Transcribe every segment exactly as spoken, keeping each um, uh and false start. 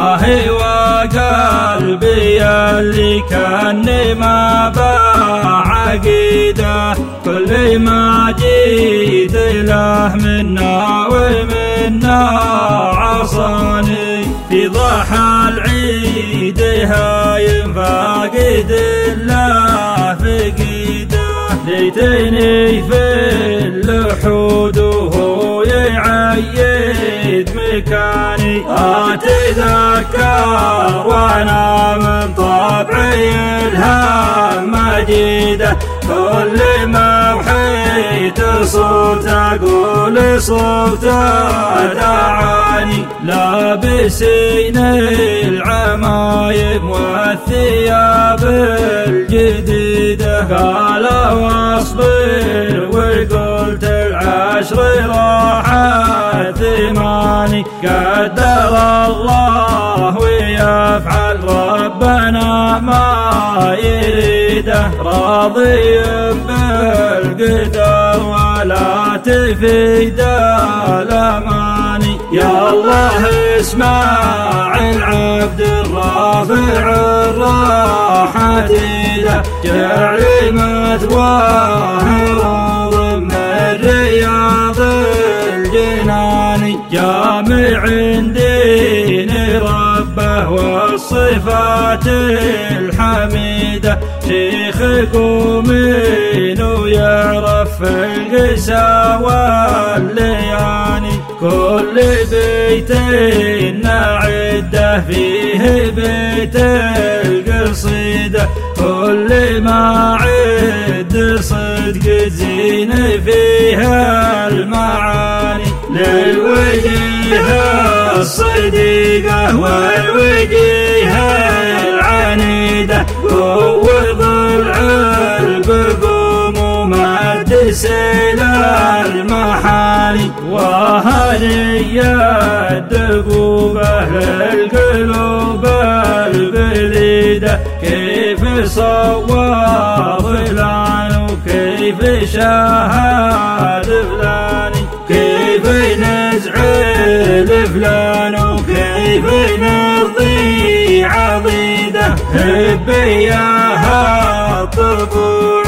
آهي وقلبي اللي كان ما باع عقيده، كل ما جيت له منا ومنا عصاني، في ضحى العيد هايم فاقد الله فقيده، ليتني في اللحود وهو يعيد مكاني، أتذكر وانا من طبعي الهم مجيده، كل ما وحيت صوت اقول صوت دعاني، لابسين العمايم والثياب الجديده، قال واصبر وقلت العشر راحت ثماني، قدر الله ويفعل ربنا ما يريده، راضي بالقدر ولا تفيد الاماني، يا الله اسمع العبد الرافع الراحة له، جعل مثواه روض من رياض الجنان، جامع دين ربه والصفات الحميده، شيخ قومين ويعرف القسا واللياني، كل بيت نعده فيه بيت القصيده، كل ما عد صدق زين فيها المعاني، للوجيه الصديقه والوجيه العنيده، قوض العلب ومد سيل المحاني، وهني الدقوب اهل القلوب البليده، كيف صور فلان وكيف شاهد فلان، كيف نزع فلان وكيف نرضي عضيده، هبياها الطبوع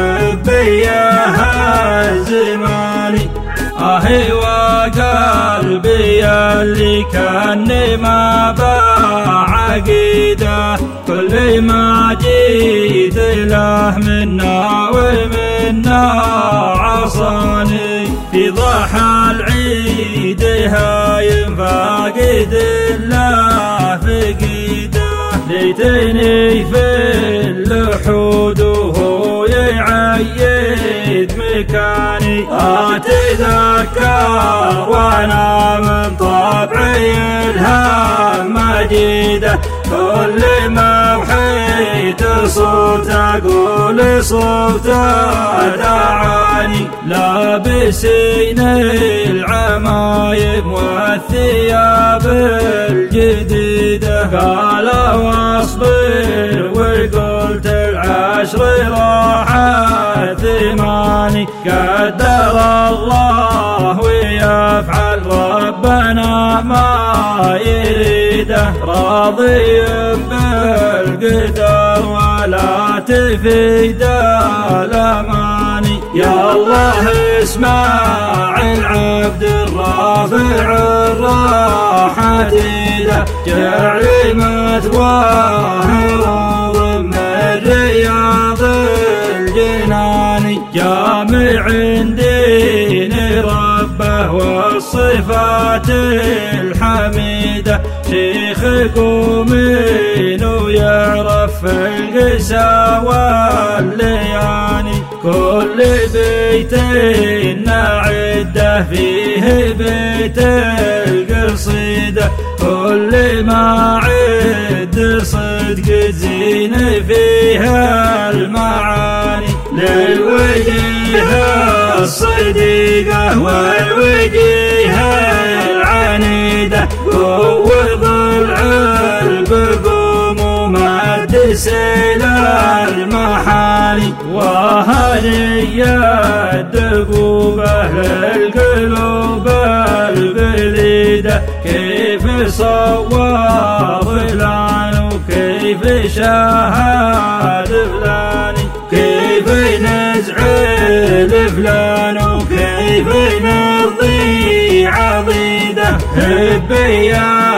وهبياها الزماني، آهي وقلبي اللي كان ما باع عقيده، كل ما جيت له منا ومنا عصاني، في ضحى العيد هايم فاقد الله فقيده، ليتني في اللحود وهو يعيد مكاني، أتذكر وانا من طبعي الهم مجيده، كل ما وحيت صوت اقول صوت دعاني، لابسين العمايم والثياب الجديده، قال واصبر وقلت العشر راحت ثماني، قدر الله ويفعل ربنا ما يريده، راضي بالقدر ولا تفيد الاماني، يا الله اسمع العبد الرافع الراحة له، جعل مثواه روض من رياض الجنان، جامع دين ربه والصفات الحميده، شيخ قومين ويعرف القسا واللياني، كل بيت نعده فيه بيت القصيده، كل ما عد صدق زين فيها المعاني، للوجيه الصديقه والوجيه العنيده، قوض العلب ومد سيل المحاني، وهني الدقوب اهل القلوب البليده، كيف صوى فلان وكيف شاهد فلاني كيف نزعل فلان وكيف نرضي عضيده. هبي يا